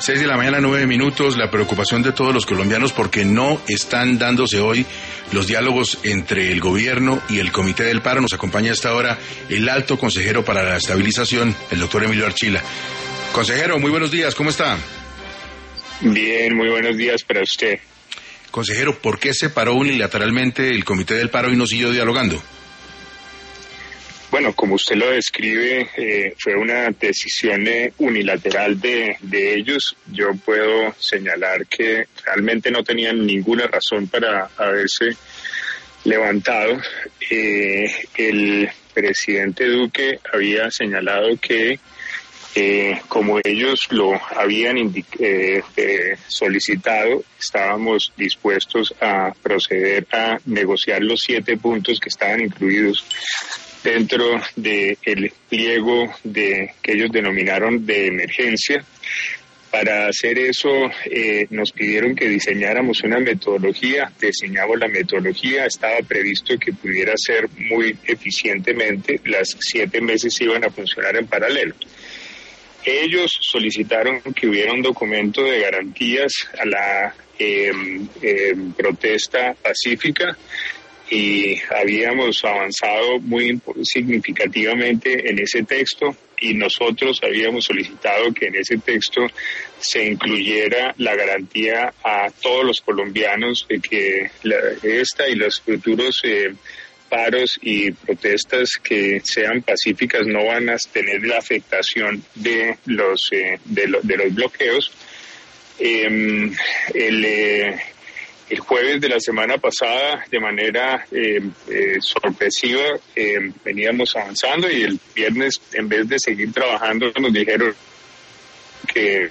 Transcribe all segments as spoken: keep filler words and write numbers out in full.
Seis de la mañana, nueve minutos, la preocupación de todos los colombianos porque no están dándose hoy los diálogos entre el gobierno y el Comité del Paro. Nos acompaña a esta hora el alto consejero para la estabilización, el doctor Emilio Archila. Consejero, muy buenos días, ¿cómo está? Bien, muy buenos días para usted. Consejero, ¿por qué se paró unilateralmente el Comité del Paro y no siguió dialogando? Bueno, como usted lo describe, eh, fue una decisión eh, unilateral de, de ellos. Yo puedo señalar que realmente no tenían ninguna razón para haberse levantado. Eh, el presidente Duque había señalado que, eh, como ellos lo habían indic- eh, eh, solicitado, estábamos dispuestos a proceder a negociar los siete puntos que estaban incluidos dentro del pliego de que ellos denominaron de emergencia. Para hacer eso eh, nos pidieron que diseñáramos una metodología, diseñamos la metodología, estaba previsto que pudiera ser muy eficientemente, las siete meses iban a funcionar en paralelo. Ellos solicitaron que hubiera un documento de garantías a la eh, eh, protesta pacífica, y habíamos avanzado muy significativamente en ese texto y nosotros habíamos solicitado que en ese texto se incluyera la garantía a todos los colombianos de que la, esta y los futuros eh, paros y protestas que sean pacíficas no van a tener la afectación de los, eh, de, lo, de los bloqueos. Eh, el... Eh, El jueves de la semana pasada, de manera eh, eh, sorpresiva, eh, veníamos avanzando y el viernes, en vez de seguir trabajando, nos dijeron que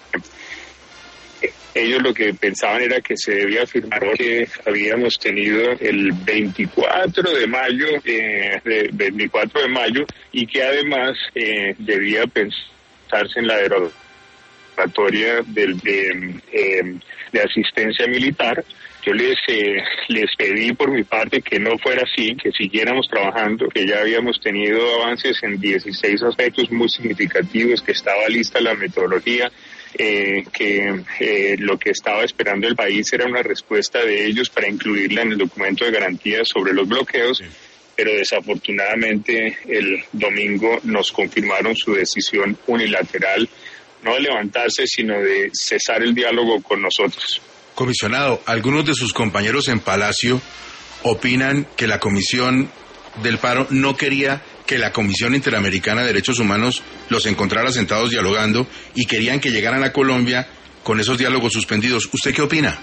ellos lo que pensaban era que se debía firmar que habíamos tenido el veinticuatro de mayo, eh, de, veinticuatro de mayo, y que además eh, debía pensarse en la derogatoria del de, eh, de asistencia militar. Yo les eh, les pedí por mi parte que no fuera así, que siguiéramos trabajando, que ya habíamos tenido avances en dieciséis aspectos muy significativos, que estaba lista la metodología, eh, que eh, lo que estaba esperando el país era una respuesta de ellos para incluirla en el documento de garantías sobre los bloqueos. Sí. Pero desafortunadamente el domingo nos confirmaron su decisión unilateral, no de levantarse, sino de cesar el diálogo con nosotros. Comisionado, algunos de sus compañeros en Palacio opinan que la Comisión del Paro no quería que la Comisión Interamericana de Derechos Humanos los encontrara sentados dialogando y querían que llegaran a Colombia con esos diálogos suspendidos. ¿Usted qué opina?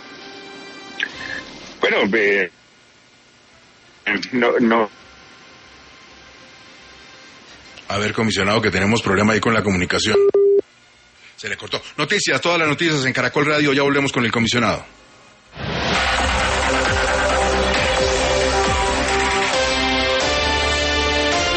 Bueno, eh, no, no. A ver, comisionado, que tenemos problema ahí con la comunicación. Se le cortó. Noticias, todas las noticias en Caracol Radio. Ya volvemos con el comisionado.